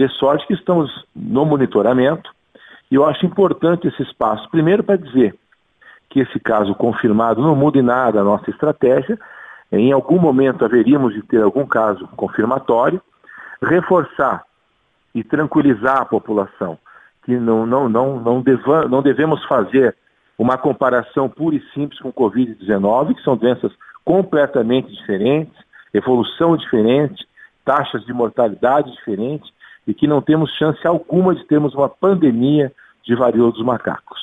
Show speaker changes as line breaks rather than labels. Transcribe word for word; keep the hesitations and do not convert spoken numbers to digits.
De sorte que estamos no monitoramento, e eu acho importante esse espaço, primeiro para dizer que esse caso confirmado não muda em nada a nossa estratégia, em algum momento haveríamos de ter algum caso confirmatório, reforçar e tranquilizar a população que não, não, não, não, deva, não devemos fazer uma comparação pura e simples com o covid dezenove, que são doenças completamente diferentes, evolução diferente, taxas de mortalidade diferentes, e que não temos chance alguma de termos uma pandemia de varíola dos macacos.